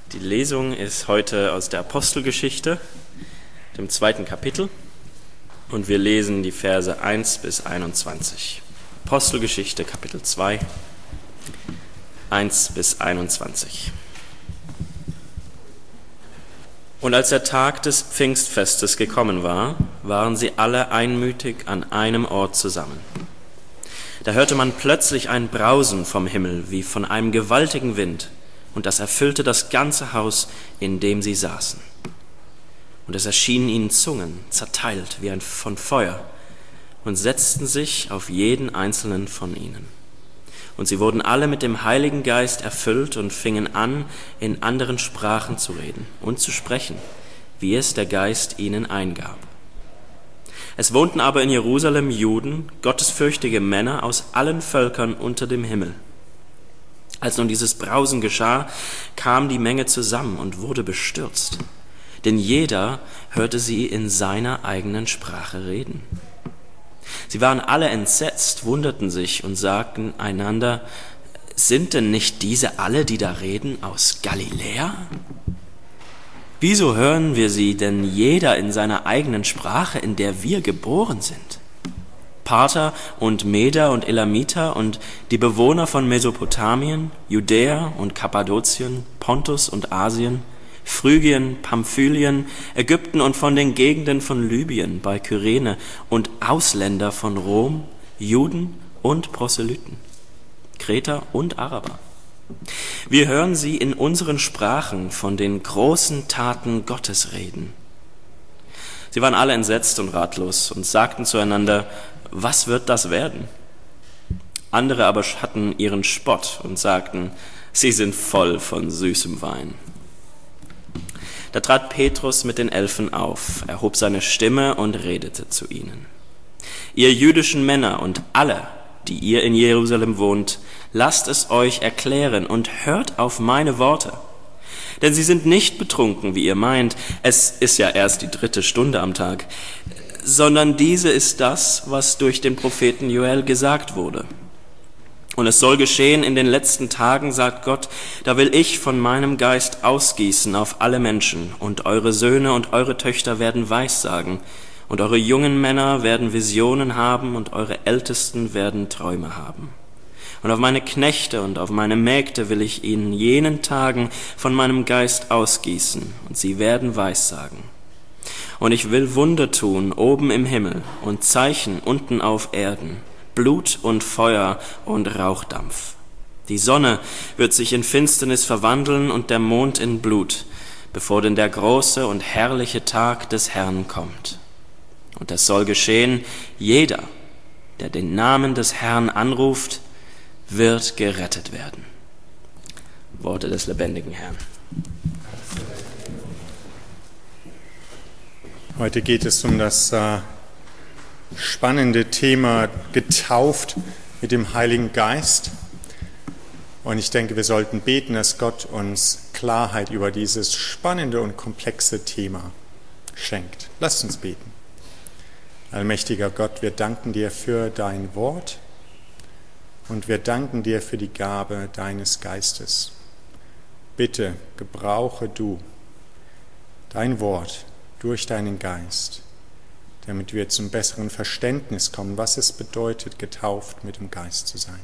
Die Lesung ist heute aus der Apostelgeschichte, dem 2. Kapitel, und wir lesen die Verse 1 bis 21. Apostelgeschichte, Kapitel 2, 1 bis 21. Und als der Tag des Pfingstfestes gekommen war, waren sie alle einmütig an einem Ort zusammen. Da hörte man plötzlich ein Brausen vom Himmel wie von einem gewaltigen Wind, und das erfüllte das ganze Haus, in dem sie saßen. Und es erschienen ihnen Zungen, zerteilt wie von Feuer, und setzten sich auf jeden einzelnen von ihnen. Und sie wurden alle mit dem Heiligen Geist erfüllt und fingen an, in anderen Sprachen zu reden und zu sprechen, wie es der Geist ihnen eingab. Es wohnten aber in Jerusalem Juden, gottesfürchtige Männer aus allen Völkern unter dem Himmel. Als nun dieses Brausen geschah, kam die Menge zusammen und wurde bestürzt, denn jeder hörte sie in seiner eigenen Sprache reden. Sie waren alle entsetzt, wunderten sich und sagten einander: Sind denn nicht diese alle, die da reden, aus Galiläa? Wieso hören wir sie denn jeder in seiner eigenen Sprache, in der wir geboren sind? Parther und Meder und Elamiter und die Bewohner von Mesopotamien, Judäa und Kappadokien, Pontus und Asien, Phrygien, Pamphylien, Ägypten und von den Gegenden von Libyen bei Kyrene und Ausländer von Rom, Juden und Proselyten, Kreter und Araber. Wir hören sie in unseren Sprachen von den großen Taten Gottes reden. Sie waren alle entsetzt und ratlos und sagten zueinander: Was wird das werden? Andere aber hatten ihren Spott und sagten: Sie sind voll von süßem Wein. Da trat Petrus mit den 11 auf, erhob seine Stimme und redete zu ihnen: Ihr jüdischen Männer und alle, die ihr in Jerusalem wohnt, lasst es euch erklären und hört auf meine Worte. Denn sie sind nicht betrunken, wie ihr meint, es ist ja erst die 3. Stunde am Tag, sondern diese ist das, was durch den Propheten Joel gesagt wurde. Und es soll geschehen in den letzten Tagen, sagt Gott, da will ich von meinem Geist ausgießen auf alle Menschen, und eure Söhne und eure Töchter werden Weissagen, und eure jungen Männer werden Visionen haben, und eure Ältesten werden Träume haben. Und auf meine Knechte und auf meine Mägde will ich in jenen Tagen von meinem Geist ausgießen, und sie werden Weissagen. Und ich will Wunder tun oben im Himmel und Zeichen unten auf Erden, Blut und Feuer und Rauchdampf. Die Sonne wird sich in Finsternis verwandeln und der Mond in Blut, bevor denn der große und herrliche Tag des Herrn kommt. Und es soll geschehen, jeder, der den Namen des Herrn anruft, wird gerettet werden. Worte des lebendigen Herrn. Heute geht es um das spannende Thema getauft mit dem Heiligen Geist. Und ich denke, wir sollten beten, dass Gott uns Klarheit über dieses spannende und komplexe Thema schenkt. Lasst uns beten. Allmächtiger Gott, wir danken dir für dein Wort und wir danken dir für die Gabe deines Geistes. Bitte gebrauche du dein Wort durch deinen Geist, damit wir zum besseren Verständnis kommen, was es bedeutet, getauft mit dem Geist zu sein.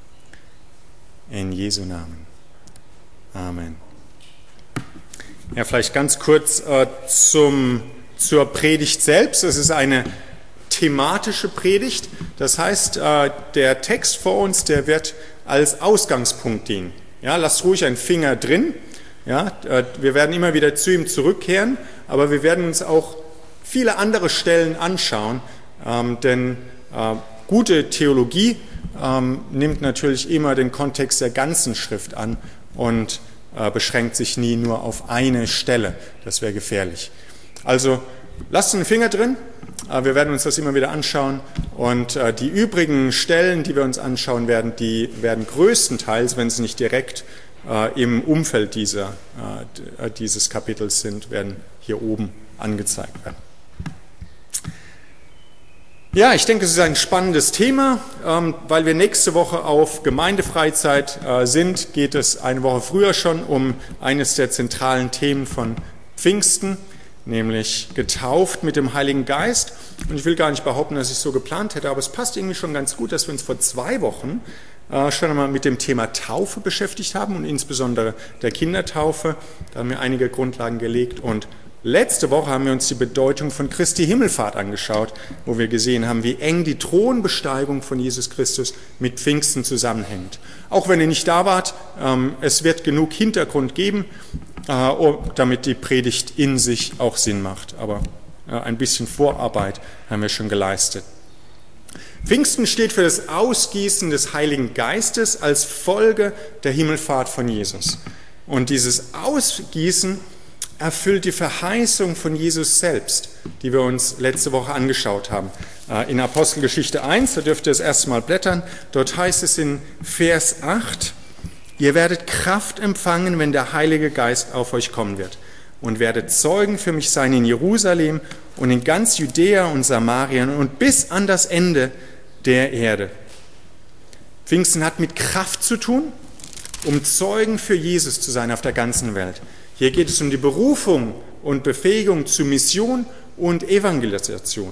In Jesu Namen. Amen. Ja, vielleicht ganz kurz zur Predigt selbst. Es ist eine thematische Predigt. Das heißt, der Text vor uns, der wird als Ausgangspunkt dienen. Ja, lasst ruhig einen Finger drin. Ja, wir werden immer wieder zu ihm zurückkehren, aber wir werden uns auch viele andere Stellen anschauen, denn gute Theologie nimmt natürlich immer den Kontext der ganzen Schrift an und beschränkt sich nie nur auf eine Stelle. Das wäre gefährlich. Also lasst einen Finger drin, wir werden uns das immer wieder anschauen und die übrigen Stellen, die wir uns anschauen werden, die werden größtenteils, wenn sie nicht direkt im Umfeld dieses Kapitels sind, werden hier oben angezeigt werden. Ja, ich denke, es ist ein spannendes Thema. Weil wir nächste Woche auf Gemeindefreizeit sind, geht es eine Woche früher schon um eines der zentralen Themen von Pfingsten, nämlich getauft mit dem Heiligen Geist. Und ich will gar nicht behaupten, dass ich es so geplant hätte, aber es passt irgendwie schon ganz gut, dass wir uns vor 2 Wochen schon einmal mit dem Thema Taufe beschäftigt haben und insbesondere der Kindertaufe. Da haben wir einige Grundlagen gelegt und letzte Woche haben wir uns die Bedeutung von Christi Himmelfahrt angeschaut, wo wir gesehen haben, wie eng die Thronbesteigung von Jesus Christus mit Pfingsten zusammenhängt. Auch wenn ihr nicht da wart, es wird genug Hintergrund geben, damit die Predigt in sich auch Sinn macht. Aber ein bisschen Vorarbeit haben wir schon geleistet. Pfingsten steht für das Ausgießen des Heiligen Geistes als Folge der Himmelfahrt von Jesus. Und dieses Ausgießen erfüllt die Verheißung von Jesus selbst, die wir uns letzte Woche angeschaut haben. In Apostelgeschichte 1, da dürft ihr das erste Mal blättern, dort heißt es in Vers 8, ihr werdet Kraft empfangen, wenn der Heilige Geist auf euch kommen wird und werdet Zeugen für mich sein in Jerusalem und in ganz Judäa und Samarien und bis an das Ende der Erde. Pfingsten hat mit Kraft zu tun, um Zeugen für Jesus zu sein auf der ganzen Welt. Hier geht es um die Berufung und Befähigung zu Mission und Evangelisation.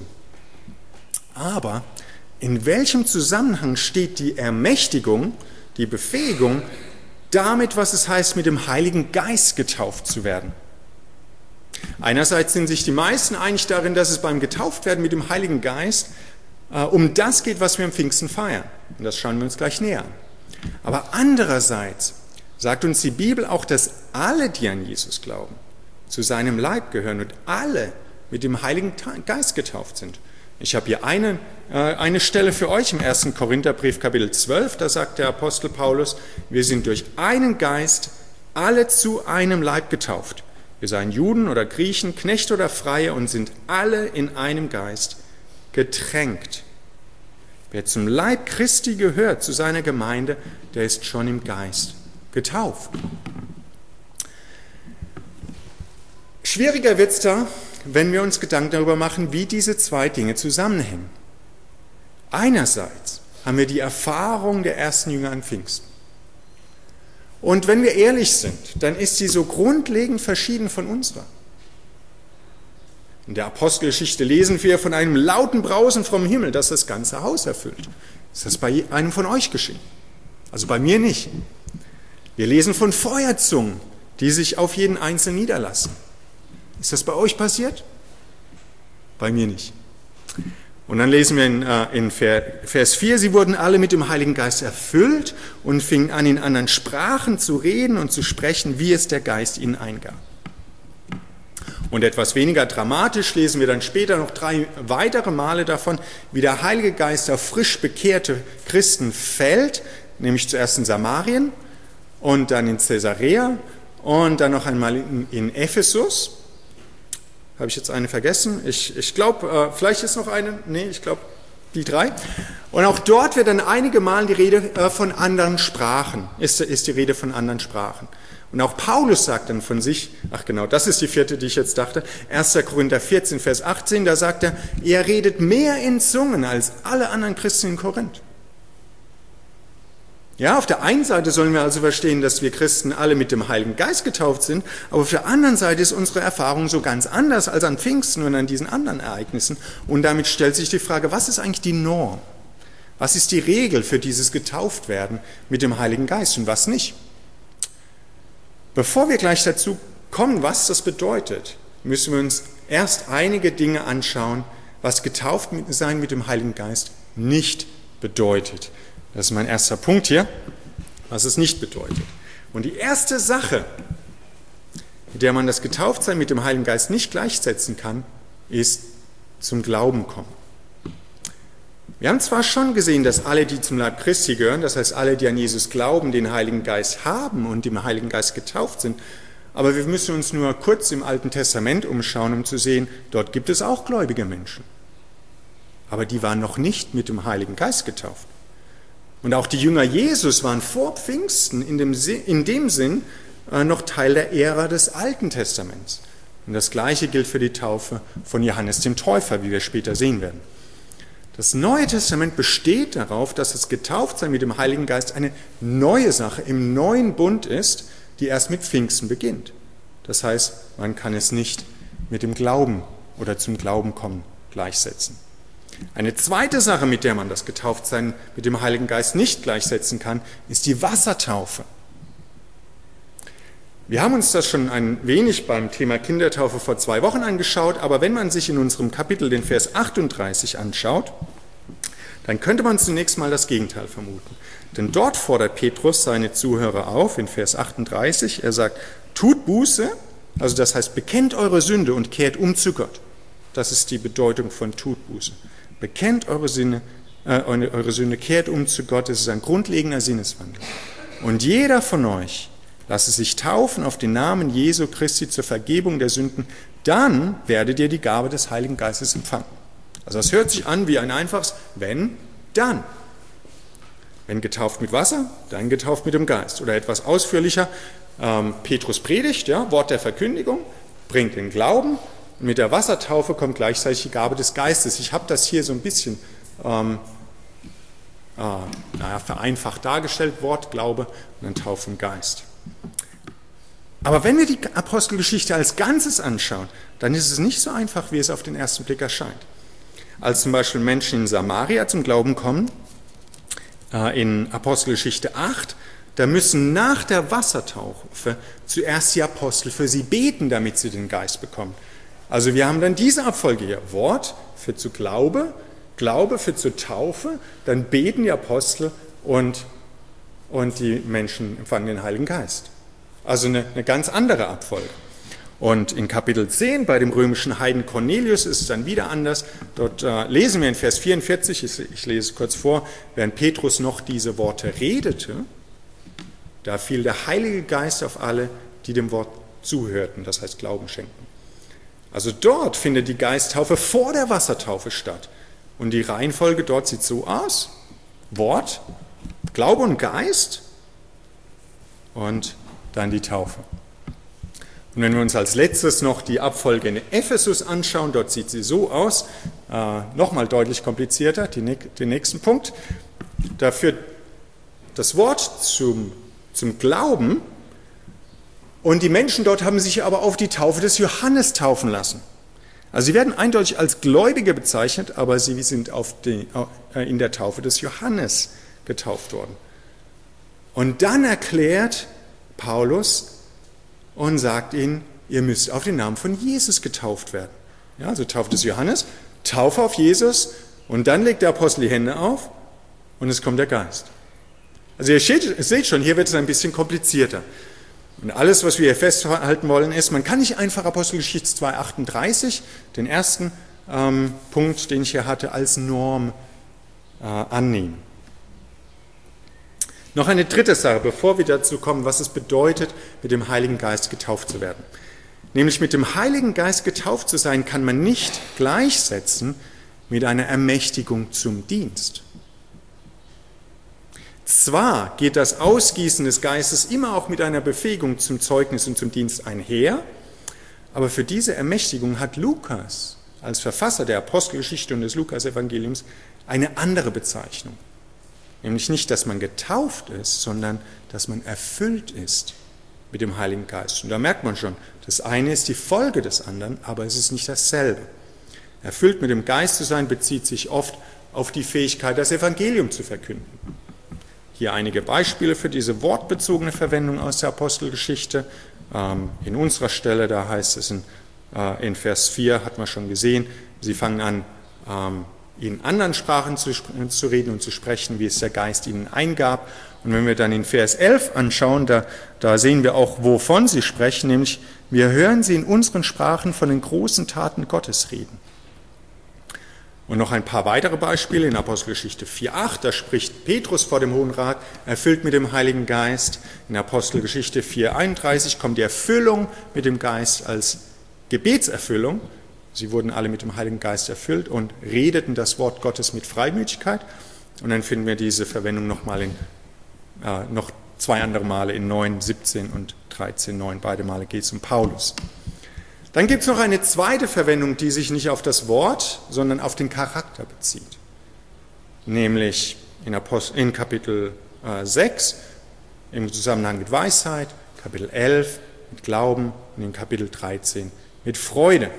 Aber in welchem Zusammenhang steht die Ermächtigung, die Befähigung, damit, was es heißt, mit dem Heiligen Geist getauft zu werden? Einerseits sind sich die meisten einig darin, dass es beim Getauftwerden mit dem Heiligen Geist um das geht, was wir am Pfingsten feiern. Und das schauen wir uns gleich näher an. Aber andererseits sagt uns die Bibel auch, dass alle, die an Jesus glauben, zu seinem Leib gehören und alle mit dem Heiligen Geist getauft sind. Ich habe hier eine Stelle für euch im 1. Korintherbrief, Kapitel 12, da sagt der Apostel Paulus, wir sind durch einen Geist alle zu einem Leib getauft. Wir seien Juden oder Griechen, Knechte oder Freie und sind alle in einem Geist getränkt. Wer zum Leib Christi gehört, zu seiner Gemeinde, der ist schon im Geist getauft. Schwieriger wird es da, wenn wir uns Gedanken darüber machen, wie diese 2 Dinge zusammenhängen. Einerseits haben wir die Erfahrung der ersten Jünger an Pfingsten. Und wenn wir ehrlich sind, dann ist sie so grundlegend verschieden von unserer. In der Apostelgeschichte lesen wir von einem lauten Brausen vom Himmel, das das ganze Haus erfüllt. Ist das bei einem von euch geschehen? Also bei mir nicht. Wir lesen von Feuerzungen, die sich auf jeden Einzelnen niederlassen. Ist das bei euch passiert? Bei mir nicht. Und dann lesen wir in Vers 4, sie wurden alle mit dem Heiligen Geist erfüllt und fingen an, in anderen Sprachen zu reden und zu sprechen, wie es der Geist ihnen eingab. Und etwas weniger dramatisch lesen wir dann später noch 3 weitere Male davon, wie der Heilige Geist auf frisch bekehrte Christen fällt, nämlich zuerst in Samarien und dann in Caesarea und dann noch einmal in Ephesus. Habe ich jetzt eine vergessen? Ich glaube, vielleicht ist noch eine. Nee, ich glaube, die 3. Und auch dort wird dann einige Mal die Rede von anderen Sprachen, ist die Rede von anderen Sprachen. Und auch Paulus sagt dann von sich, ach genau, das ist die 4., die ich jetzt dachte, 1. Korinther 14, Vers 18, da sagt er, er redet mehr in Zungen als alle anderen Christen in Korinth. Ja, auf der einen Seite sollen wir also verstehen, dass wir Christen alle mit dem Heiligen Geist getauft sind, aber auf der anderen Seite ist unsere Erfahrung so ganz anders als an Pfingsten und an diesen anderen Ereignissen. Und damit stellt sich die Frage, was ist eigentlich die Norm? Was ist die Regel für dieses Getauftwerden mit dem Heiligen Geist und was nicht? Bevor wir gleich dazu kommen, was das bedeutet, müssen wir uns erst einige Dinge anschauen, was getauft sein mit dem Heiligen Geist nicht bedeutet. Das ist mein erster Punkt hier, was es nicht bedeutet. Und die erste Sache, mit der man das Getauftsein mit dem Heiligen Geist nicht gleichsetzen kann, ist zum Glauben kommen. Wir haben zwar schon gesehen, dass alle, die zum Leib Christi gehören, das heißt alle, die an Jesus glauben, den Heiligen Geist haben und dem Heiligen Geist getauft sind, aber wir müssen uns nur kurz im Alten Testament umschauen, um zu sehen, dort gibt es auch gläubige Menschen. Aber die waren noch nicht mit dem Heiligen Geist getauft. Und auch die Jünger Jesus waren vor Pfingsten in dem Sinn noch Teil der Ära des Alten Testaments. Und das Gleiche gilt für die Taufe von Johannes dem Täufer, wie wir später sehen werden. Das Neue Testament besteht darauf, dass das Getauftsein mit dem Heiligen Geist eine neue Sache im neuen Bund ist, die erst mit Pfingsten beginnt. Das heißt, man kann es nicht mit dem Glauben oder zum Glauben kommen gleichsetzen. Eine zweite Sache, mit der man das Getauftsein mit dem Heiligen Geist nicht gleichsetzen kann, ist die Wassertaufe. Wir haben uns das schon ein wenig beim Thema Kindertaufe vor 2 Wochen angeschaut, aber wenn man sich in unserem Kapitel den Vers 38 anschaut, dann könnte man zunächst mal das Gegenteil vermuten. Denn dort fordert Petrus seine Zuhörer auf, in Vers 38, er sagt, tut Buße, also das heißt, bekennt eure Sünde und kehrt um zu Gott. Das ist die Bedeutung von tut Buße. Bekennt eure Sünde, kehrt um zu Gott, das ist ein grundlegender Sinneswandel. Und jeder von euch lasse sich taufen auf den Namen Jesu Christi zur Vergebung der Sünden, dann werdet ihr die Gabe des Heiligen Geistes empfangen. Also das hört sich an wie ein einfaches wenn, dann. Wenn getauft mit Wasser, dann getauft mit dem Geist. Oder etwas ausführlicher, Petrus predigt, ja, Wort der Verkündigung, bringt den Glauben. Und mit der Wassertaufe kommt gleichzeitig die Gabe des Geistes. Ich habe das hier so ein bisschen vereinfacht dargestellt, Wort, Glaube und dann Taufe im Geist. Aber wenn wir die Apostelgeschichte als Ganzes anschauen, dann ist es nicht so einfach, wie es auf den ersten Blick erscheint. Als zum Beispiel Menschen in Samaria zum Glauben kommen, in Apostelgeschichte 8, da müssen nach der Wassertaufe zuerst die Apostel für sie beten, damit sie den Geist bekommen. Also wir haben dann diese Abfolge hier. Wort für zu Glaube, Glaube für zur Taufe, dann beten die Apostel und die Menschen empfangen den Heiligen Geist. Also eine ganz andere Abfolge. Und in Kapitel 10 bei dem römischen Heiden Cornelius ist es dann wieder anders. Dort lesen wir in Vers 44, ich lese kurz vor, während Petrus noch diese Worte redete, da fiel der Heilige Geist auf alle, die dem Wort zuhörten, das heißt Glauben schenkten. Also dort findet die Geisttaufe vor der Wassertaufe statt. Und die Reihenfolge dort sieht so aus: Wort, Glaube und Geist und dann die Taufe. Und wenn wir uns als letztes noch die Abfolge in Ephesus anschauen, dort sieht sie so aus, nochmal deutlich komplizierter, den nächsten Punkt. Da führt das Wort zum Glauben und die Menschen dort haben sich aber auf die Taufe des Johannes taufen lassen. Also sie werden eindeutig als Gläubige bezeichnet, aber sie sind in der Taufe des Johannes getauft worden. Und dann erklärt Paulus und sagt ihnen, ihr müsst auf den Namen von Jesus getauft werden. Ja, also Taufe des Johannes, Taufe auf Jesus und dann legt der Apostel die Hände auf und es kommt der Geist. Also ihr seht schon, hier wird es ein bisschen komplizierter. Und alles, was wir hier festhalten wollen, ist, man kann nicht einfach Apostelgeschichte 2,38, den ersten Punkt, den ich hier hatte, als Norm annehmen. Noch eine dritte Sache, bevor wir dazu kommen, was es bedeutet, mit dem Heiligen Geist getauft zu werden. Nämlich mit dem Heiligen Geist getauft zu sein, kann man nicht gleichsetzen mit einer Ermächtigung zum Dienst. Zwar geht das Ausgießen des Geistes immer auch mit einer Befähigung zum Zeugnis und zum Dienst einher, aber für diese Ermächtigung hat Lukas als Verfasser der Apostelgeschichte und des Lukas-Evangeliums eine andere Bezeichnung. Nämlich nicht, dass man getauft ist, sondern dass man erfüllt ist mit dem Heiligen Geist. Und da merkt man schon, das eine ist die Folge des anderen, aber es ist nicht dasselbe. Erfüllt mit dem Geist zu sein, bezieht sich oft auf die Fähigkeit, das Evangelium zu verkünden. Hier einige Beispiele für diese wortbezogene Verwendung aus der Apostelgeschichte. In unserer Stelle, da heißt es in Vers 4, hat man schon gesehen, sie fangen an, in anderen Sprachen zu reden und zu sprechen, wie es der Geist ihnen eingab. Und wenn wir dann in Vers 11 anschauen, da sehen wir auch, wovon sie sprechen, nämlich wir hören sie in unseren Sprachen von den großen Taten Gottes reden. Und noch ein paar weitere Beispiele in Apostelgeschichte 4,8, da spricht Petrus vor dem Hohen Rat, erfüllt mit dem Heiligen Geist. In Apostelgeschichte 4,31 kommt die Erfüllung mit dem Geist als Gebetserfüllung. Sie wurden alle mit dem Heiligen Geist erfüllt und redeten das Wort Gottes mit Freimütigkeit. Und dann finden wir diese Verwendung noch 2 andere Male in 9, 17 und 13, 9. Beide Male geht es um Paulus. Dann gibt es noch eine zweite Verwendung, die sich nicht auf das Wort, sondern auf den Charakter bezieht. nämlich in Kapitel 6 im Zusammenhang mit Weisheit, Kapitel 11 mit Glauben und in Kapitel 13 mit Freude.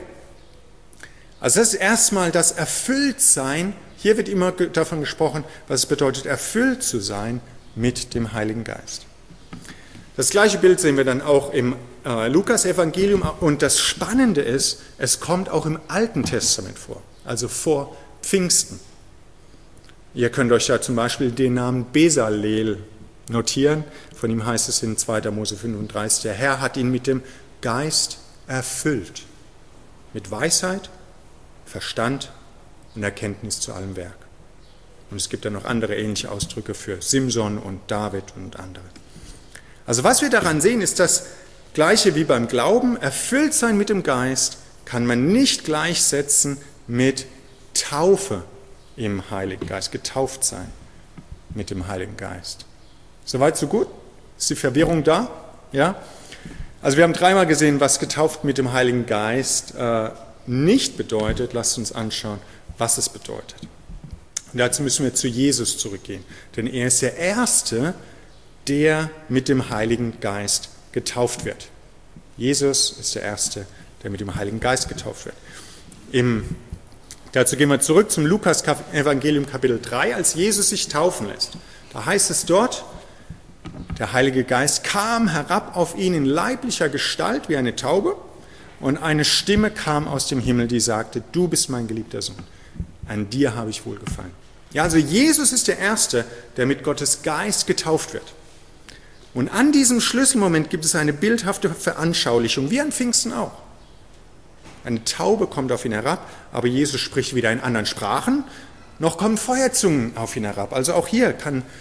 Also das ist erstmal das Erfülltsein. Hier wird immer davon gesprochen, was es bedeutet, erfüllt zu sein mit dem Heiligen Geist. Das gleiche Bild sehen wir dann auch im Lukas-Evangelium. Und das Spannende ist, es kommt auch im Alten Testament vor, also vor Pfingsten. Ihr könnt euch da zum Beispiel den Namen Besaleel notieren. Von ihm heißt es in 2. Mose 35, der Herr hat ihn mit dem Geist erfüllt. Mit Weisheit, Verstand und Erkenntnis zu allem Werk. Und es gibt dann noch andere ähnliche Ausdrücke für Simson und David und andere. Also was wir daran sehen, ist das Gleiche wie beim Glauben. Erfüllt sein mit dem Geist kann man nicht gleichsetzen mit Taufe im Heiligen Geist. Getauft sein mit dem Heiligen Geist. Soweit, so gut? Ist die Verwirrung da? Ja? Also wir haben dreimal gesehen, was getauft mit dem Heiligen Geist nicht bedeutet. Lasst uns anschauen, was es bedeutet. Und dazu müssen wir zu Jesus zurückgehen. Denn er ist der Erste, der mit dem Heiligen Geist getauft wird. Jesus ist der Erste, der mit dem Heiligen Geist getauft wird. Dazu gehen wir zurück zum Lukas-Evangelium Kapitel 3, als Jesus sich taufen lässt. Da heißt es dort, der Heilige Geist kam herab auf ihn in leiblicher Gestalt wie eine Taube und eine Stimme kam aus dem Himmel, die sagte, du bist mein geliebter Sohn, an dir habe ich wohlgefallen. Ja, also Jesus ist der Erste, der mit Gottes Geist getauft wird. Und an diesem Schlüsselmoment gibt es eine bildhafte Veranschaulichung, wie an Pfingsten auch. Eine Taube kommt auf ihn herab, aber Jesus spricht wieder in anderen Sprachen. Noch kommen Feuerzungen auf ihn herab. Also auch hier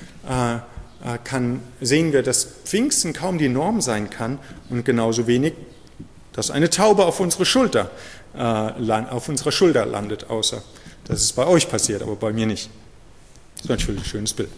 sehen wir, dass Pfingsten kaum die Norm sein kann und genauso wenig, dass eine Taube auf unserer Schulter landet, außer dass es bei euch passiert, aber bei mir nicht. Das ist natürlich ein schönes Bild.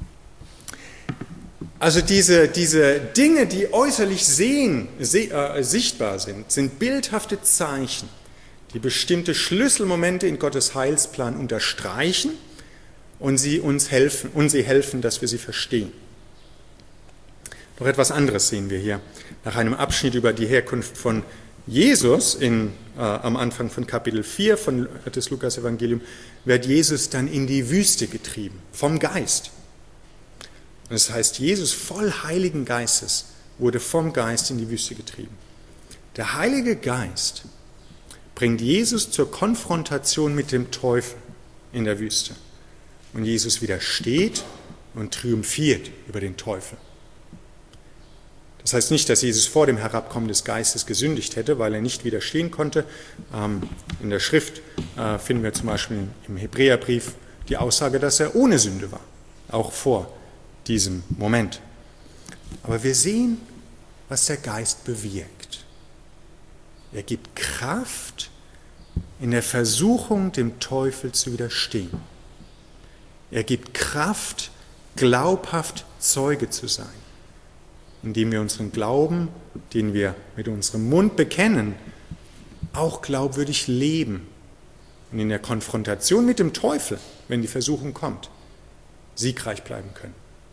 Also diese Dinge, die äußerlich sichtbar sind, sind bildhafte Zeichen, die bestimmte Schlüsselmomente in Gottes Heilsplan unterstreichen und sie helfen, dass wir sie verstehen. Noch etwas anderes sehen wir hier. Nach einem Abschnitt über die Herkunft von Jesus am Anfang von Kapitel 4 des Lukas-Evangelium wird Jesus dann in die Wüste getrieben, vom Geist. Das heißt, Jesus voll Heiligen Geistes wurde vom Geist in die Wüste getrieben. Der Heilige Geist bringt Jesus zur Konfrontation mit dem Teufel in der Wüste. Und Jesus widersteht und triumphiert über den Teufel. Das heißt nicht, dass Jesus vor dem Herabkommen des Geistes gesündigt hätte, weil er nicht widerstehen konnte. In der Schrift finden wir zum Beispiel im Hebräerbrief die Aussage, dass er ohne Sünde war, auch vor diesem Moment. Aber wir sehen, was der Geist bewirkt. Er gibt Kraft in der Versuchung, dem Teufel zu widerstehen. Er gibt Kraft, glaubhaft Zeuge zu sein, indem wir unseren Glauben, den wir mit unserem Mund bekennen, auch glaubwürdig leben und in der Konfrontation mit dem Teufel, wenn die Versuchung kommt, siegreich bleiben können.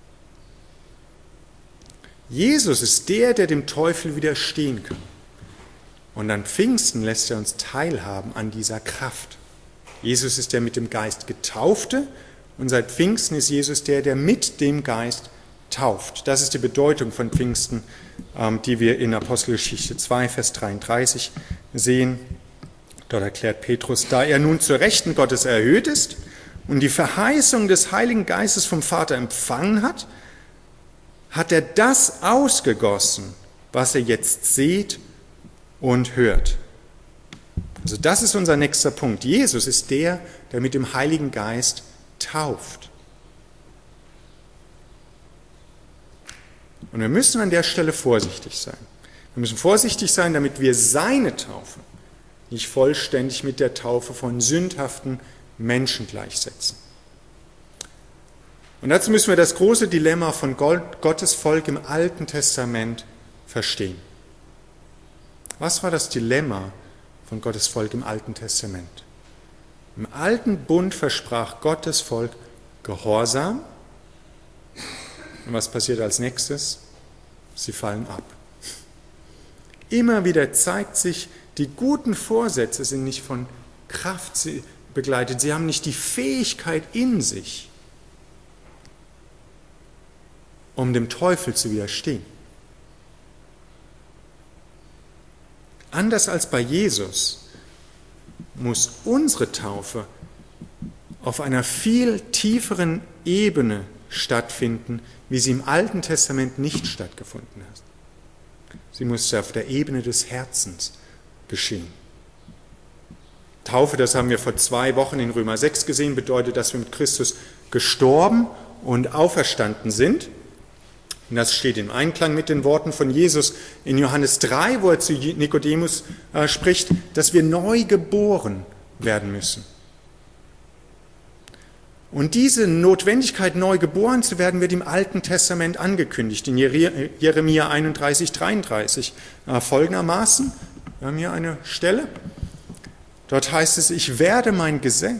Jesus ist der dem Teufel widerstehen kann. Und an Pfingsten lässt er uns teilhaben an dieser Kraft. Jesus ist der mit dem Geist Getaufte und seit Pfingsten ist Jesus der mit dem Geist tauft. Das ist die Bedeutung von Pfingsten, die wir in Apostelgeschichte 2, Vers 33 sehen. Dort erklärt Petrus, da er nun zur Rechten Gottes erhöht ist und die Verheißung des Heiligen Geistes vom Vater empfangen hat, hat er das ausgegossen, was er jetzt seht und hört. Also das ist unser nächster Punkt. Jesus ist der mit dem Heiligen Geist tauft. Und wir müssen an der Stelle vorsichtig sein. Wir müssen vorsichtig sein, damit wir seine Taufe nicht vollständig mit der Taufe von sündhaften Menschen gleichsetzen. Und dazu müssen wir das große Dilemma von Gottes Volk im Alten Testament verstehen. Was war das Dilemma von Gottes Volk im Alten Testament? Im Alten Bund versprach Gottes Volk Gehorsam. Und was passiert als nächstes? Sie fallen ab. Immer wieder zeigt sich, die guten Vorsätze sind nicht von Kraft begleitet. Sie haben nicht die Fähigkeit in sich, um dem Teufel zu widerstehen. Anders als bei Jesus muss unsere Taufe auf einer viel tieferen Ebene stattfinden, wie sie im Alten Testament nicht stattgefunden hat. Sie musste auf der Ebene des Herzens geschehen. Taufe, das haben wir vor 2 Wochen in Römer 6 gesehen, bedeutet, dass wir mit Christus gestorben und auferstanden sind. Und das steht im Einklang mit den Worten von Jesus in Johannes 3, wo er zu Nikodemus spricht, dass wir neu geboren werden müssen. Und diese Notwendigkeit, neu geboren zu werden, wird im Alten Testament angekündigt, in Jeremia 31, 33. Folgendermaßen, wir haben hier eine Stelle, dort heißt es, ich werde mein Gesetz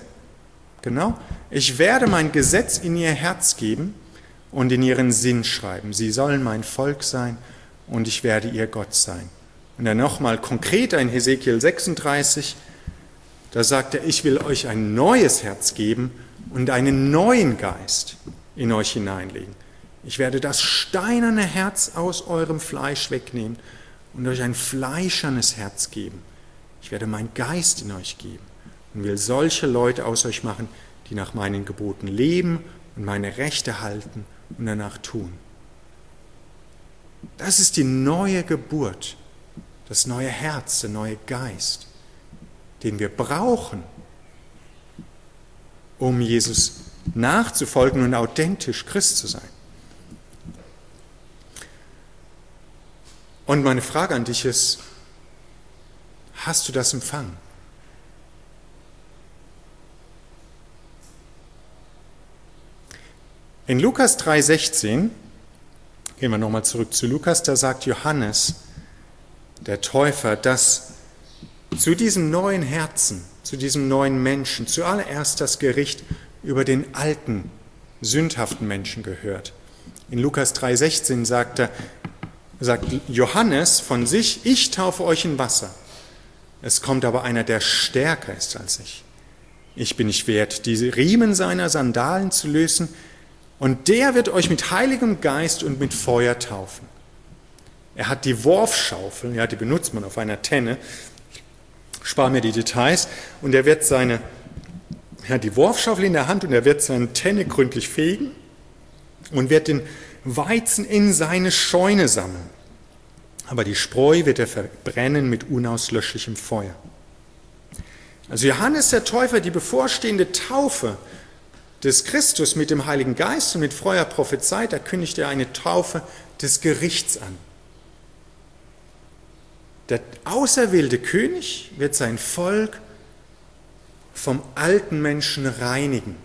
in ihr Herz geben und in ihren Sinn schreiben. Sie sollen mein Volk sein und ich werde ihr Gott sein. Und dann nochmal konkreter in Hesekiel 36, da sagt er, ich will euch ein neues Herz geben und einen neuen Geist in euch hineinlegen. Ich werde das steinerne Herz aus eurem Fleisch wegnehmen und euch ein fleischernes Herz geben. Ich werde meinen Geist in euch geben und will solche Leute aus euch machen, die nach meinen Geboten leben und meine Rechte halten und danach tun. Das ist die neue Geburt, das neue Herz, der neue Geist, den wir brauchen, um Jesus nachzufolgen und authentisch Christ zu sein. Und meine Frage an dich ist, hast du das empfangen? In Lukas 3,16, gehen wir nochmal zurück zu Lukas, da sagt Johannes, der Täufer, dass zu diesem neuen Herzen, zu diesem neuen Menschen zuallererst das Gericht über den alten, sündhaften Menschen gehört. In Lukas 3,16 sagt Johannes von sich, ich taufe euch in Wasser. Es kommt aber einer, der stärker ist als ich. Ich bin nicht wert, diese Riemen seiner Sandalen zu lösen, und der wird euch mit Heiligem Geist und mit Feuer taufen. Er hat die Worfschaufel, ja, die benutzt man auf einer Tenne, ich spare mir die Details, und er wird die Worfschaufel in der Hand und er wird seine Tenne gründlich fegen und wird den Weizen in seine Scheune sammeln. Aber die Spreu wird er verbrennen mit unauslöschlichem Feuer. Also Johannes der Täufer, die bevorstehende Taufe des Christus mit dem Heiligen Geist und mit Feuer prophezeit, da kündigt er eine Taufe des Gerichts an. Der auserwählte König wird sein Volk vom alten Menschen reinigen.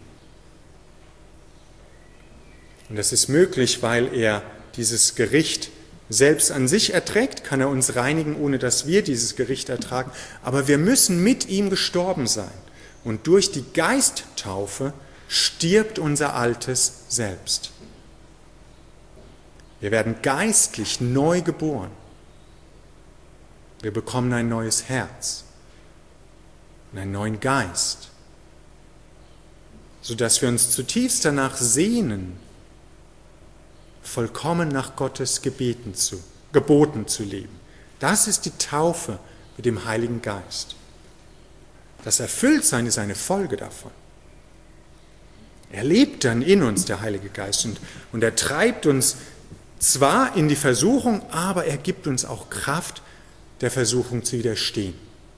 Und das ist möglich, weil er dieses Gericht selbst an sich erträgt, kann er uns reinigen, ohne dass wir dieses Gericht ertragen. Aber wir müssen mit ihm gestorben sein. Und durch die Geisttaufe stirbt unser altes Selbst. Wir werden geistlich neu geboren. Wir bekommen ein neues Herz und einen neuen Geist, sodass wir uns zutiefst danach sehnen, vollkommen nach Gottes Geboten zu leben. Das ist die Taufe mit dem Heiligen Geist. Das Erfülltsein ist eine Folge davon. Er lebt dann in uns, der Heilige Geist, und er treibt uns zwar in die Versuchung, aber er gibt uns auch Kraft, der Versuchung zu widerstehen.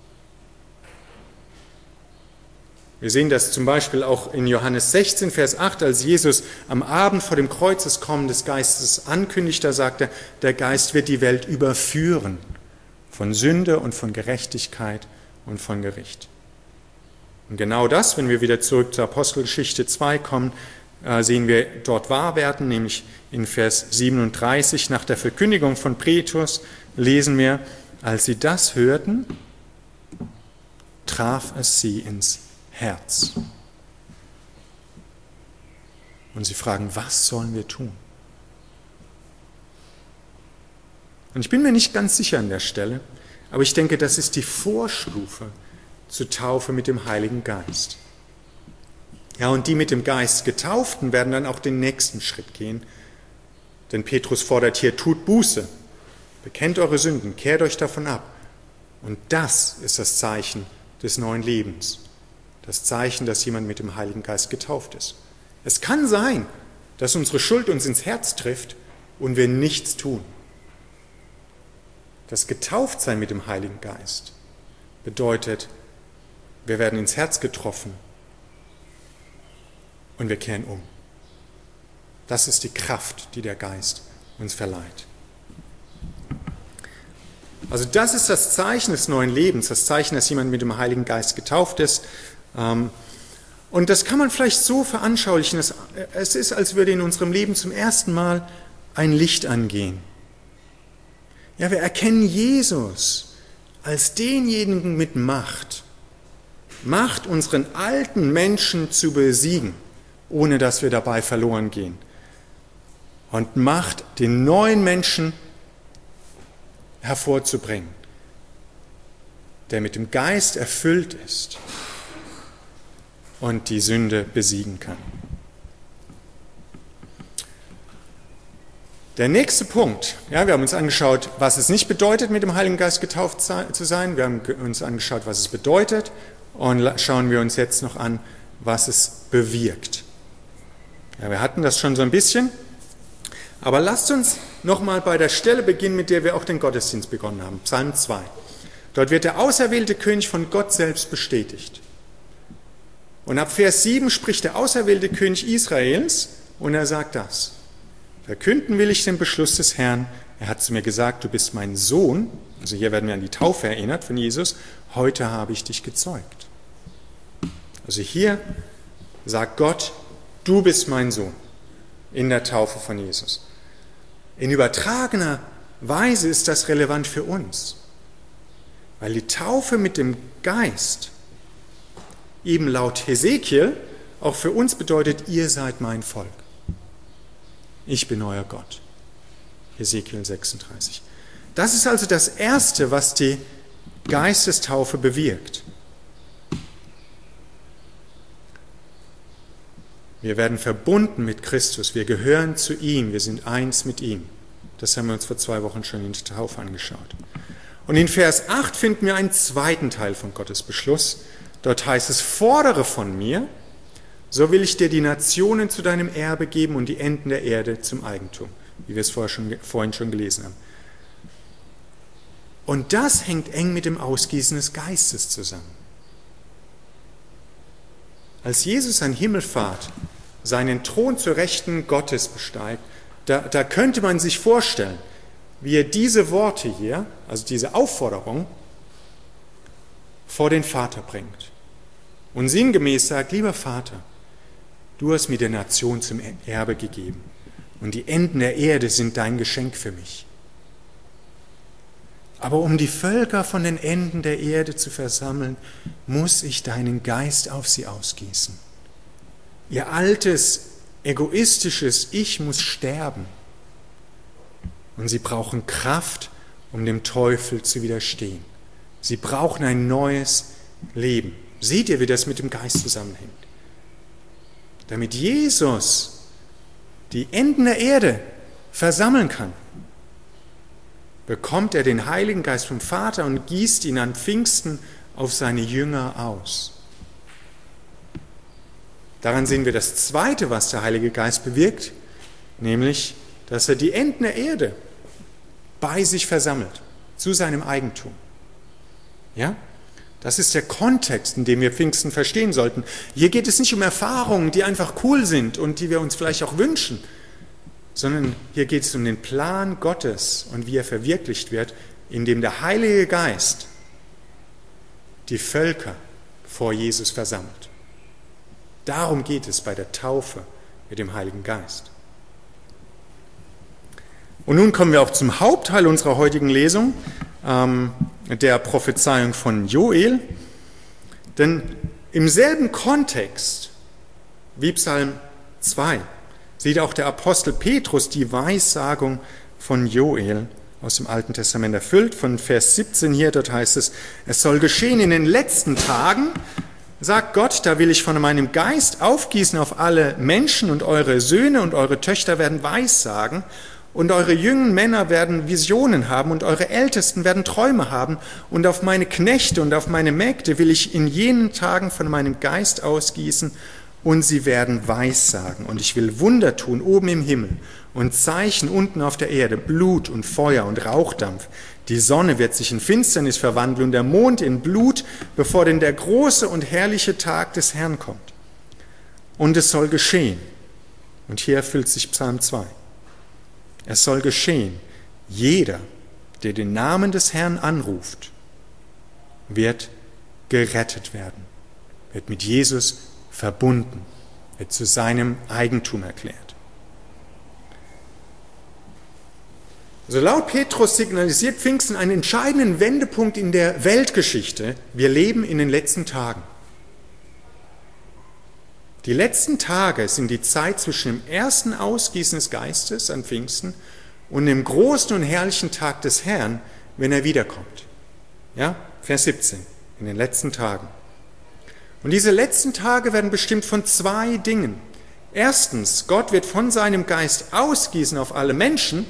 Wir sehen das zum Beispiel auch in Johannes 16, Vers 8, als Jesus am Abend vor dem Kreuzeskommen des Geistes ankündigt, da sagt er, der Geist wird die Welt überführen von Sünde und von Gerechtigkeit und von Gericht. Und genau das, wenn wir wieder zurück zur Apostelgeschichte 2 kommen, sehen wir dort wahr werden, nämlich in Vers 37 nach der Verkündigung von Petrus lesen wir, als sie das hörten, traf es sie ins Herz. Und sie fragen, was sollen wir tun? Und ich bin mir nicht ganz sicher an der Stelle, aber ich denke, das ist die Vorstufe zur Taufe mit dem Heiligen Geist. Ja, und die mit dem Geist Getauften werden dann auch den nächsten Schritt gehen. Denn Petrus fordert hier, tut Buße, bekennt eure Sünden, kehrt euch davon ab. Und das ist das Zeichen des neuen Lebens. Das Zeichen, dass jemand mit dem Heiligen Geist getauft ist. Es kann sein, dass unsere Schuld uns ins Herz trifft und wir nichts tun. Das Getauftsein mit dem Heiligen Geist bedeutet, wir werden ins Herz getroffen und wir kehren um. Das ist die Kraft, die der Geist uns verleiht. Also das ist das Zeichen des neuen Lebens, das Zeichen, dass jemand mit dem Heiligen Geist getauft ist. Und das kann man vielleicht so veranschaulichen, es ist, als würde in unserem Leben zum ersten Mal ein Licht angehen. Ja, wir erkennen Jesus als denjenigen mit Macht. Macht, unseren alten Menschen zu besiegen, ohne dass wir dabei verloren gehen. Und Macht, den neuen Menschen hervorzubringen, der mit dem Geist erfüllt ist und die Sünde besiegen kann. Der nächste Punkt, ja, wir haben uns angeschaut, was es nicht bedeutet, mit dem Heiligen Geist getauft zu sein. Wir haben uns angeschaut, was es bedeutet, und schauen wir uns jetzt noch an, was es bewirkt. Ja, wir hatten das schon so ein bisschen, aber lasst uns nochmal bei der Stelle beginnen, mit der wir auch den Gottesdienst begonnen haben, Psalm 2. Dort wird der auserwählte König von Gott selbst bestätigt. Und ab Vers 7 spricht der auserwählte König Israels und er sagt das: Verkünden will ich den Beschluss des Herrn. Er hat zu mir gesagt, du bist mein Sohn. Also hier werden wir an die Taufe erinnert von Jesus. Heute habe ich dich gezeugt. Also hier sagt Gott, du bist mein Sohn in der Taufe von Jesus. In übertragener Weise ist das relevant für uns, weil die Taufe mit dem Geist eben laut Hesekiel auch für uns bedeutet, ihr seid mein Volk. Ich bin euer Gott. Hesekiel 36. Das ist also das Erste, was die Geistestaufe bewirkt. Wir werden verbunden mit Christus, wir gehören zu ihm, wir sind eins mit ihm. Das haben wir uns vor 2 Wochen schon in der Taufe angeschaut. Und in Vers 8 finden wir einen zweiten Teil von Gottes Beschluss. Dort heißt es, fordere von mir, so will ich dir die Nationen zu deinem Erbe geben und die Enden der Erde zum Eigentum, wie wir es vorhin schon gelesen haben. Und das hängt eng mit dem Ausgießen des Geistes zusammen. Als Jesus an Himmelfahrt seinen Thron zur Rechten Gottes besteigt, da könnte man sich vorstellen, wie er diese Worte hier, also diese Aufforderung, vor den Vater bringt. Und sinngemäß sagt, lieber Vater, du hast mir die Nation zum Erbe gegeben und die Enden der Erde sind dein Geschenk für mich. Aber um die Völker von den Enden der Erde zu versammeln, muss ich deinen Geist auf sie ausgießen. Ihr altes, egoistisches Ich muss sterben. Und sie brauchen Kraft, um dem Teufel zu widerstehen. Sie brauchen ein neues Leben. Seht ihr, wie das mit dem Geist zusammenhängt? Damit Jesus die Enden der Erde versammeln kann, bekommt er den Heiligen Geist vom Vater und gießt ihn an Pfingsten auf seine Jünger aus. Daran sehen wir das Zweite, was der Heilige Geist bewirkt, nämlich, dass er die Enden der Erde bei sich versammelt, zu seinem Eigentum. Ja? Das ist der Kontext, in dem wir Pfingsten verstehen sollten. Hier geht es nicht um Erfahrungen, die einfach cool sind und die wir uns vielleicht auch wünschen, sondern hier geht es um den Plan Gottes und wie er verwirklicht wird, indem der Heilige Geist die Völker vor Jesus versammelt. Darum geht es bei der Taufe mit dem Heiligen Geist. Und nun kommen wir auch zum Hauptteil unserer heutigen Lesung, der Prophezeiung von Joel. Denn im selben Kontext wie Psalm 2 sieht auch der Apostel Petrus die Weissagung von Joel aus dem Alten Testament erfüllt. Von Vers 17 hier, dort heißt es, es soll geschehen in den letzten Tagen, sagt Gott, da will ich von meinem Geist aufgießen auf alle Menschen und eure Söhne und eure Töchter werden Weissagen und eure jungen Männer werden Visionen haben und eure Ältesten werden Träume haben und auf meine Knechte und auf meine Mägde will ich in jenen Tagen von meinem Geist ausgießen und sie werden Weissagen. Und ich will Wunder tun oben im Himmel und Zeichen unten auf der Erde, Blut und Feuer und Rauchdampf. Die Sonne wird sich in Finsternis verwandeln und der Mond in Blut, bevor denn der große und herrliche Tag des Herrn kommt. Und es soll geschehen. Und hier erfüllt sich Psalm 2. Es soll geschehen. Jeder, der den Namen des Herrn anruft, wird gerettet werden, wird mit Jesus verbunden, wird zu seinem Eigentum erklärt. Also laut Petrus signalisiert Pfingsten einen entscheidenden Wendepunkt in der Weltgeschichte. Wir leben in den letzten Tagen. Die letzten Tage sind die Zeit zwischen dem ersten Ausgießen des Geistes an Pfingsten und dem großen und herrlichen Tag des Herrn, wenn er wiederkommt. Ja, Vers 17, in den letzten Tagen. Und diese letzten Tage werden bestimmt von zwei Dingen. Erstens, Gott wird von seinem Geist ausgießen auf alle Menschen.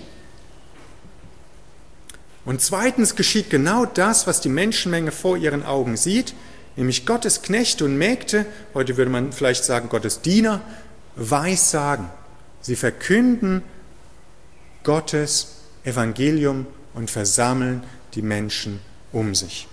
Und zweitens geschieht genau das, was die Menschenmenge vor ihren Augen sieht, nämlich Gottes Knechte und Mägde, heute würde man vielleicht sagen Gottes Diener, Weissagen. Sie verkünden Gottes Evangelium und versammeln die Menschen um sich.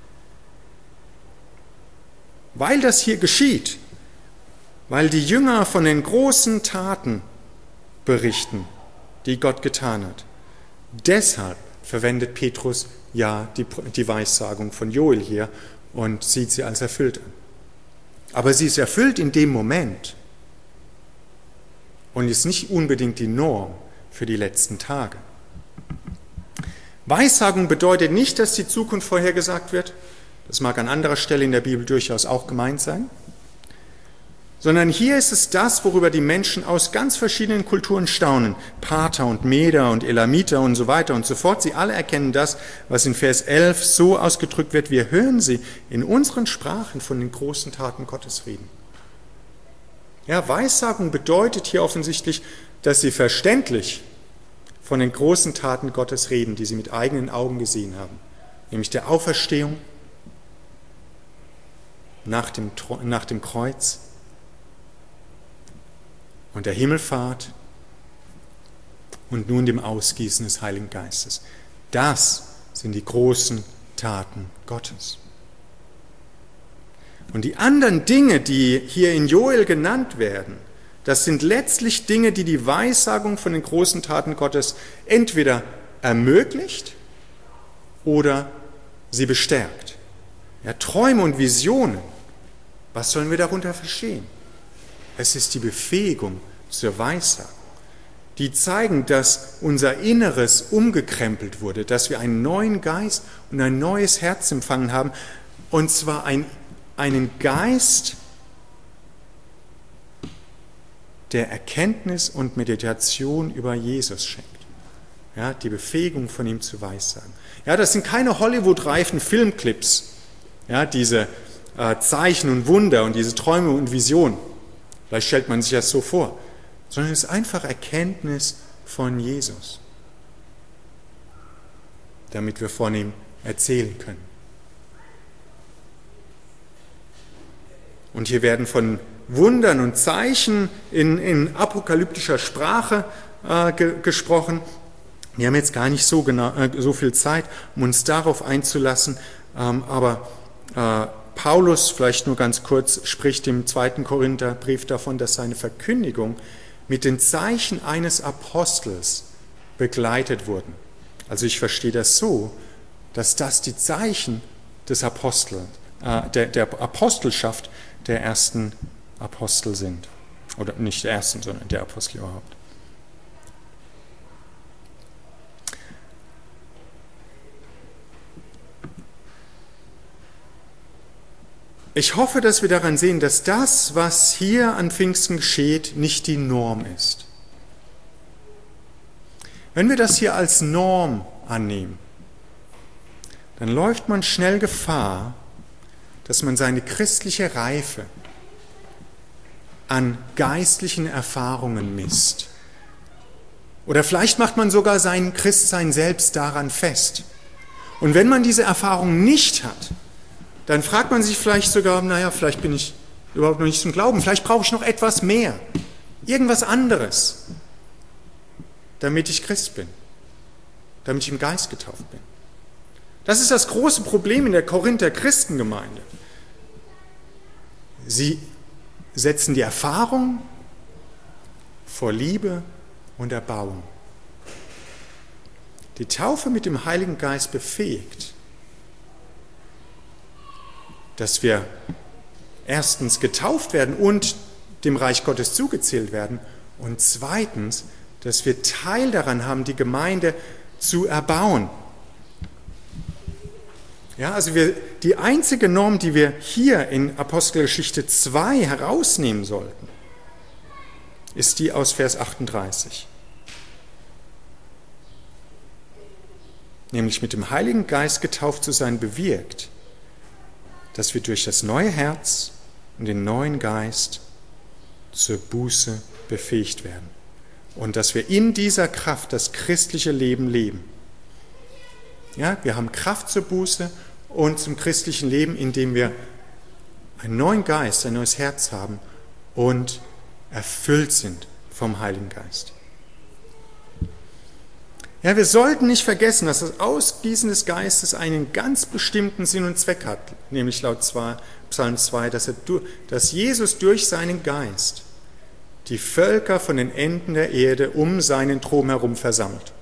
Weil das hier geschieht, weil die Jünger von den großen Taten berichten, die Gott getan hat, deshalb verwendet Petrus ja die Weissagung von Joel hier und sieht sie als erfüllt an. Aber sie ist erfüllt in dem Moment und ist nicht unbedingt die Norm für die letzten Tage. Weissagung bedeutet nicht, dass die Zukunft vorhergesagt wird. Das mag an anderer Stelle in der Bibel durchaus auch gemeint sein. Sondern hier ist es das, worüber die Menschen aus ganz verschiedenen Kulturen staunen. Parther und Meder und Elamiter und so weiter und so fort. Sie alle erkennen das, was in Vers 11 so ausgedrückt wird. Wir hören sie in unseren Sprachen von den großen Taten Gottes reden. Ja, Weissagung bedeutet hier offensichtlich, dass sie verständlich von den großen Taten Gottes reden, die sie mit eigenen Augen gesehen haben. Nämlich der Auferstehung nach dem Kreuz und der Himmelfahrt und nun dem Ausgießen des Heiligen Geistes. Das sind die großen Taten Gottes. Und die anderen Dinge, die hier in Joel genannt werden, das sind letztlich Dinge, die die Weissagung von den großen Taten Gottes entweder ermöglicht oder sie bestärkt. Ja, Träume und Visionen, was sollen wir darunter verstehen? Es ist die Befähigung zur Weissagung, die zeigen, dass unser Inneres umgekrempelt wurde, dass wir einen neuen Geist und ein neues Herz empfangen haben, und zwar einen Geist der Erkenntnis und Meditation über Jesus schenkt. Ja, die Befähigung von ihm zu Weissagen. Ja, das sind keine Hollywood-reifen Filmclips, ja, diese Zeichen und Wunder und diese Träume und Visionen. Vielleicht stellt man sich das so vor, sondern es ist einfach Erkenntnis von Jesus, damit wir von ihm erzählen können. Und hier werden von Wundern und Zeichen in apokalyptischer Sprache gesprochen. Wir haben jetzt gar nicht so viel Zeit, um uns darauf einzulassen, aber Paulus, vielleicht nur ganz kurz, spricht im 2. Korintherbrief davon, dass seine Verkündigung mit den Zeichen eines Apostels begleitet wurden. Also ich verstehe das so, dass das die Zeichen des Apostels, der Apostelschaft der ersten Apostel sind. Oder nicht der ersten, sondern der Apostel überhaupt. Ich hoffe, dass wir daran sehen, dass das, was hier an Pfingsten geschieht, nicht die Norm ist. Wenn wir das hier als Norm annehmen, dann läuft man schnell Gefahr, dass man seine christliche Reife an geistlichen Erfahrungen misst. Oder vielleicht macht man sogar sein Christsein selbst daran fest. Und wenn man diese Erfahrung nicht hat, dann fragt man sich vielleicht sogar, vielleicht bin ich überhaupt noch nicht zum Glauben, vielleicht brauche ich noch etwas mehr, irgendwas anderes, damit ich Christ bin, damit ich im Geist getauft bin. Das ist das große Problem in der Korinther Christengemeinde. Sie setzen die Erfahrung vor Liebe und Erbauung. Die Taufe mit dem Heiligen Geist befähigt, dass wir erstens getauft werden und dem Reich Gottes zugezählt werden und zweitens, dass wir Teil daran haben, die Gemeinde zu erbauen. Ja, also die einzige Norm, die wir hier in Apostelgeschichte 2 herausnehmen sollten, ist die aus Vers 38. Nämlich mit dem Heiligen Geist getauft zu sein, bewirkt, dass wir durch das neue Herz und den neuen Geist zur Buße befähigt werden. Und dass wir in dieser Kraft das christliche Leben leben. Ja, wir haben Kraft zur Buße und zum christlichen Leben, indem wir einen neuen Geist, ein neues Herz haben und erfüllt sind vom Heiligen Geist. Ja, wir sollten nicht vergessen, dass das Ausgießen des Geistes einen ganz bestimmten Sinn und Zweck hat, nämlich laut Psalm 2, dass Jesus durch seinen Geist die Völker von den Enden der Erde um seinen Thron herum versammelt.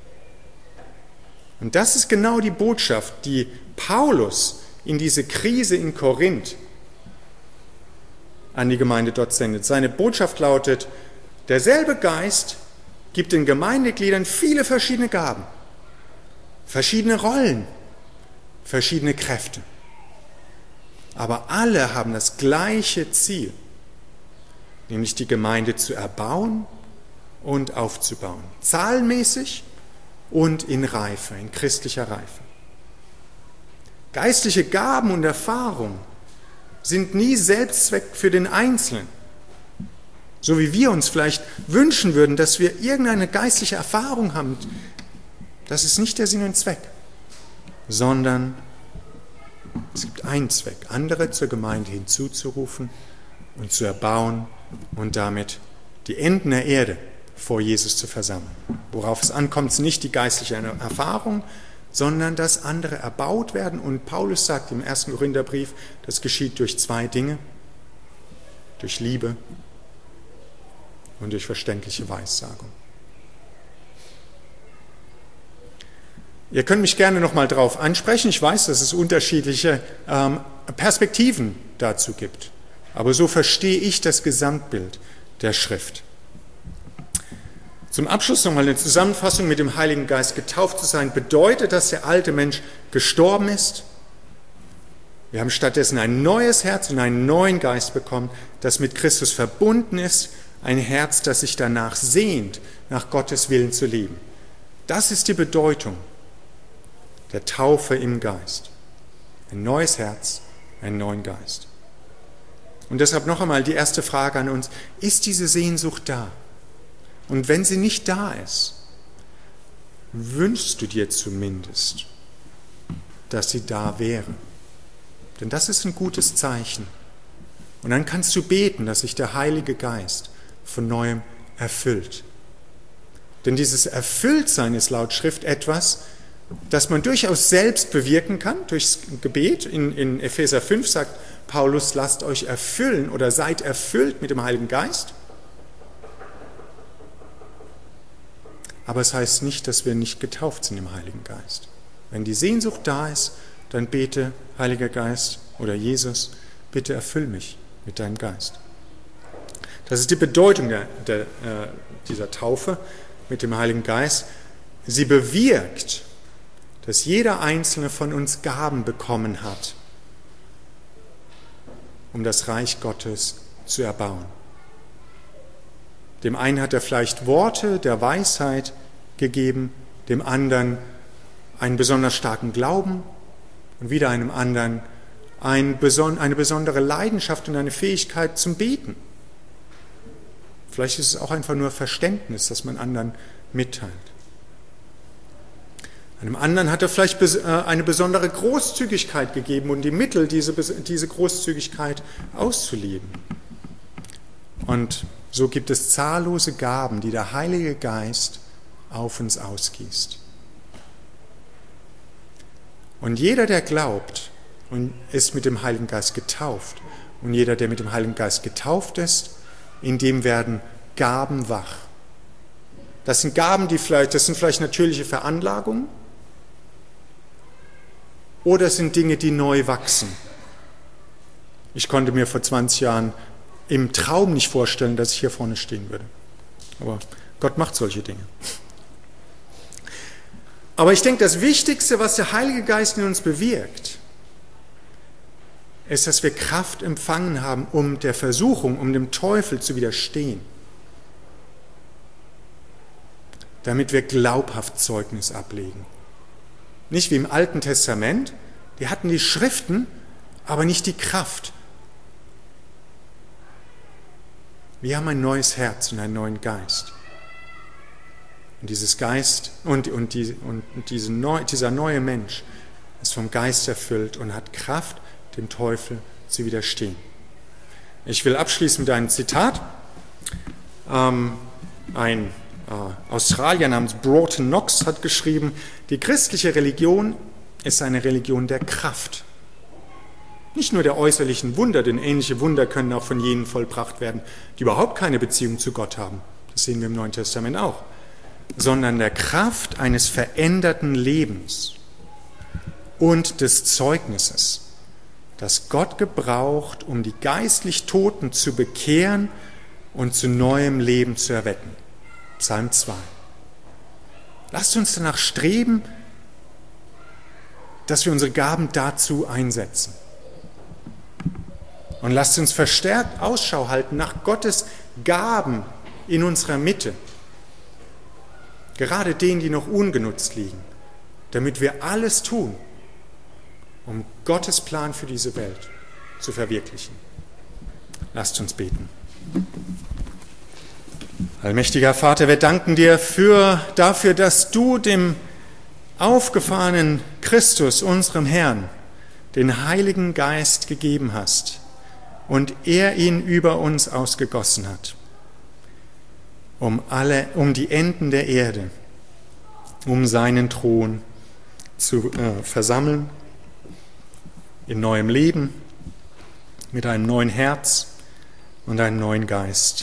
Und das ist genau die Botschaft, die Paulus in diese Krise in Korinth an die Gemeinde dort sendet. Seine Botschaft lautet, derselbe Geist gibt den Gemeindegliedern viele verschiedene Gaben, verschiedene Rollen, verschiedene Kräfte. Aber alle haben das gleiche Ziel, nämlich die Gemeinde zu erbauen und aufzubauen, zahlenmäßig und in Reife, in christlicher Reife. Geistliche Gaben und Erfahrungen sind nie Selbstzweck für den Einzelnen. So wie wir uns vielleicht wünschen würden, dass wir irgendeine geistliche Erfahrung haben, das ist nicht der Sinn und Zweck, sondern es gibt einen Zweck, andere zur Gemeinde hinzuzurufen und zu erbauen und damit die Enden der Erde vor Jesus zu versammeln. Worauf es ankommt, ist nicht die geistliche Erfahrung, sondern dass andere erbaut werden. Und Paulus sagt im 1. Korintherbrief, das geschieht durch zwei Dinge, durch Liebe und durch verständliche Weissagung. Ihr könnt mich gerne noch mal darauf ansprechen. Ich weiß, dass es unterschiedliche Perspektiven dazu gibt. Aber so verstehe ich das Gesamtbild der Schrift. Zum Abschluss nochmal eine Zusammenfassung: Mit dem Heiligen Geist getauft zu sein, bedeutet, dass der alte Mensch gestorben ist. Wir haben stattdessen ein neues Herz und einen neuen Geist bekommen, das mit Christus verbunden ist. Ein Herz, das sich danach sehnt, nach Gottes Willen zu leben. Das ist die Bedeutung der Taufe im Geist. Ein neues Herz, einen neuen Geist. Und deshalb noch einmal die erste Frage an uns: Ist diese Sehnsucht da? Und wenn sie nicht da ist, wünschst du dir zumindest, dass sie da wäre? Denn das ist ein gutes Zeichen. Und dann kannst du beten, dass sich der Heilige Geist von Neuem erfüllt. Denn dieses Erfülltsein ist laut Schrift etwas, das man durchaus selbst bewirken kann, durchs Gebet. In Epheser 5 sagt Paulus, lasst euch erfüllen oder seid erfüllt mit dem Heiligen Geist. Aber es heißt nicht, dass wir nicht getauft sind im Heiligen Geist. Wenn die Sehnsucht da ist, dann bete, Heiliger Geist oder Jesus, bitte erfüll mich mit deinem Geist. Das ist die Bedeutung dieser Taufe mit dem Heiligen Geist. Sie bewirkt, dass jeder Einzelne von uns Gaben bekommen hat, um das Reich Gottes zu erbauen. Dem einen hat er vielleicht Worte der Weisheit, gegeben, dem anderen einen besonders starken Glauben und wieder einem anderen eine besondere Leidenschaft und eine Fähigkeit zum Beten. Vielleicht ist es auch einfach nur Verständnis, das man anderen mitteilt. Einem anderen hat er vielleicht eine besondere Großzügigkeit gegeben und die Mittel, diese Großzügigkeit auszuleben. Und so gibt es zahllose Gaben, die der Heilige Geist auf uns ausgießt. Und jeder, der glaubt und ist mit dem Heiligen Geist getauft, und jeder, der mit dem Heiligen Geist getauft ist, in dem werden Gaben wach. Das sind Gaben, das sind vielleicht natürliche Veranlagungen, oder es sind Dinge, die neu wachsen. Ich konnte mir vor 20 Jahren im Traum nicht vorstellen, dass ich hier vorne stehen würde. Aber Gott macht solche Dinge. Aber ich denke, das Wichtigste, was der Heilige Geist in uns bewirkt, ist, dass wir Kraft empfangen haben, um der Versuchung, um dem Teufel zu widerstehen. Damit wir glaubhaft Zeugnis ablegen. Nicht wie im Alten Testament, die hatten die Schriften, aber nicht die Kraft. Wir haben ein neues Herz und einen neuen Geist. Und dieses Geist dieser neue Mensch ist vom Geist erfüllt und hat Kraft, dem Teufel zu widerstehen. Ich will abschließen mit einem Zitat. Ein Australier namens Broughton Knox hat geschrieben, die christliche Religion ist eine Religion der Kraft. Nicht nur der äußerlichen Wunder, denn ähnliche Wunder können auch von jenen vollbracht werden, die überhaupt keine Beziehung zu Gott haben. Das sehen wir im Neuen Testament auch. Sondern der Kraft eines veränderten Lebens und des Zeugnisses, das Gott gebraucht, um die geistlich Toten zu bekehren und zu neuem Leben zu erwecken. Psalm 2. Lasst uns danach streben, dass wir unsere Gaben dazu einsetzen. Und lasst uns verstärkt Ausschau halten nach Gottes Gaben in unserer Mitte. Gerade denen, die noch ungenutzt liegen, damit wir alles tun, um Gottes Plan für diese Welt zu verwirklichen. Lasst uns beten. Allmächtiger Vater, wir danken dir dafür, dass du dem aufgefahrenen Christus, unserem Herrn, den Heiligen Geist gegeben hast und er ihn über uns ausgegossen hat, um die Enden der Erde, um seinen Thron zu versammeln, in neuem Leben, mit einem neuen Herz und einem neuen Geist,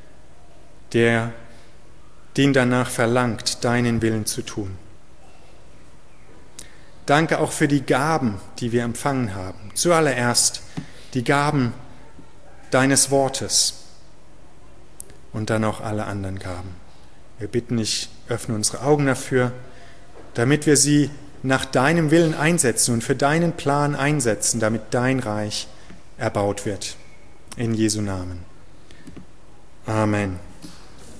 den danach verlangt, deinen Willen zu tun. Danke auch für die Gaben, die wir empfangen haben. Zuallererst die Gaben deines Wortes und dann auch alle anderen Gaben. Wir bitten dich, öffne unsere Augen dafür, damit wir sie nach deinem Willen einsetzen und für deinen Plan einsetzen, damit dein Reich erbaut wird. In Jesu Namen. Amen.